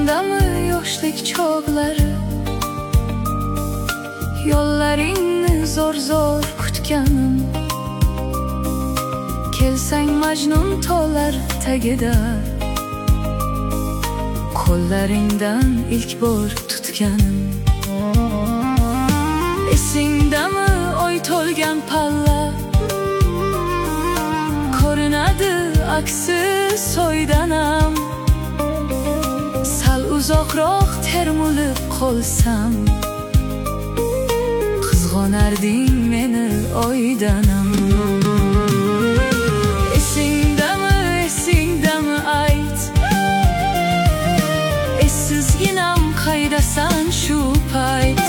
Esingdami yoshlik chog'lari, yo'llaringni zo'r kutganim. Kelsang Majnun tog'lar tagida, qo'llaringdan ilk bor tutganim. Esingdami oy to'lgan palla, ko'rinadi aksi soydanam. Sal uzoqroq termulib qolsam, qizg'onarding meni oydanam. Esingdami ayt, essizginam qaydasan shu payt.